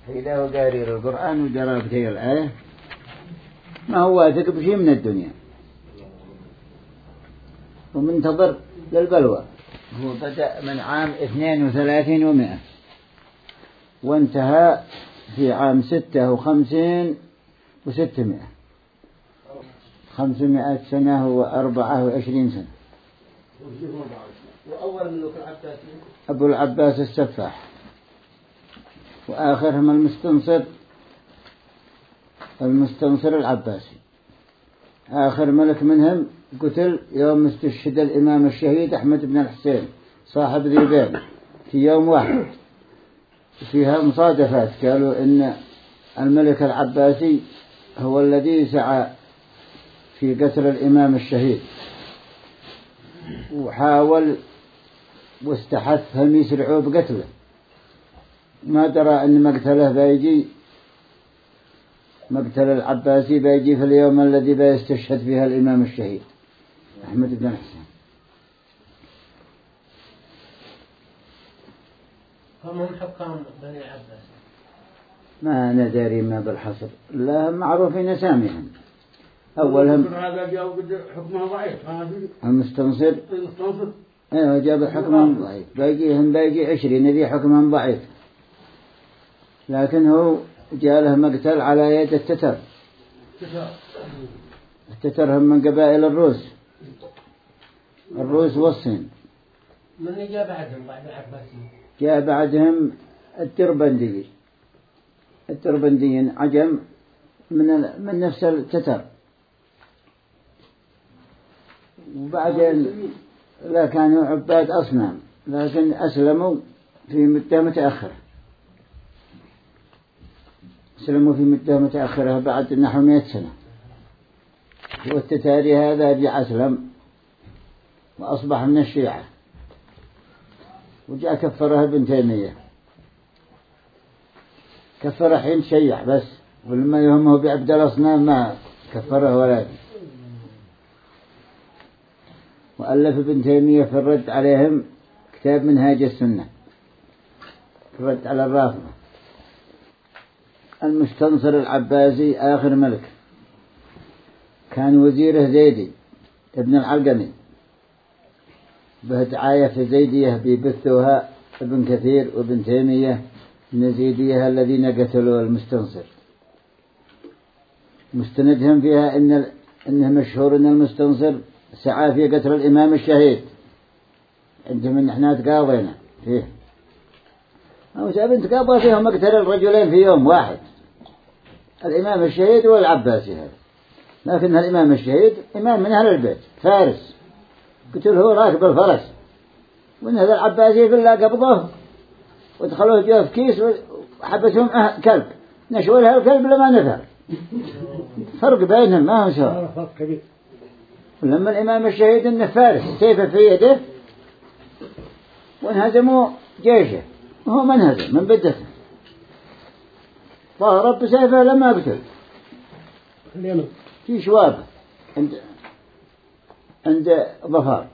إذا هو قاري القرآن ودرى بتي الآية ما هو واثق بشيء من الدنيا ومنتظر للبلوى. هو بدأ من عام 32 و100 وانتهى في عام 56 و600 500 سنة و24 سنة. وأول ملوك العباسي أبو العباس السفاح وآخرهم المستنصر العباسي. آخر ملك منهم قتل يوم استشهد الإمام الشهيد أحمد بن الحسين صاحب ذيبان في يوم واحد. فيها مصادفات قالوا إن الملك العباسي هو الذي سعى في قتل الإمام الشهيد وحاول واستحثهم يسرعوا بقتله. ما درى أن مقتل العباسي بيجي في اليوم الذي بيستشهد فيها الإمام الشهيد أحمد بن الحسين. هم حكام بني العباس ما ندري ما بالحصر لا معروفين أساميهم. أولهم حكمه ضعيف المستنصر ايوه جاب حكمهم ضعيف باقي 20 ذي حكمهم ضعيف لكن هو جاء له مقتل على يد التتر هم من قبائل الروس والصين. من جاء بعدهم بعد العباسيين؟ جاء بعدهم التربنديين عجم من نفس التتر. وبعدين لا كانوا عباد أصنام لكن أسلموا في مدة متأخرة بعد نحو 100 سنة. والتتاري هذا جاء أسلم وأصبح من الشيعة وجاء كفرها ابن تيمية كفر حين شيع بس ولما يهمه بعبد الأصنام ما كفره ولا. وألف ابن تيمية في الرد عليهم كتاب منهاج السنة في الرد على الرافضة. المستنصر العباسي آخر ملك كان وزيره زيدي ابن العلقمي بهدعاية في زيدية بيبثوها ابن كثير وابن تيمية من زيدية الذين قتلوا المستنصر. مستندهم فيها إنه مشهور إن المستنصر سعى في قتل الإمام الشهيد. عندهم إن إحنا تقاضينا فيه أو سأبن تقاضى فيهم مقتل الرجلين في يوم واحد الإمام الشهيد والعباسي هذا. لكن الإمام الشهيد إمام من أهل البيت فارس قتل هو راكب الفرس وإن هذا العباسي في الله قبضه ودخلوه جوه في كيس وحبسهم كلب نشوه لها الكلب لما نفر. فرق بينهم ما هو سواء. ولما الإمام الشهيد إنه فارس سيفه في يده وانهزموا جيشه وهو منهزم من بدته ظهر بسيفه لما قتل في شواب عند ظفار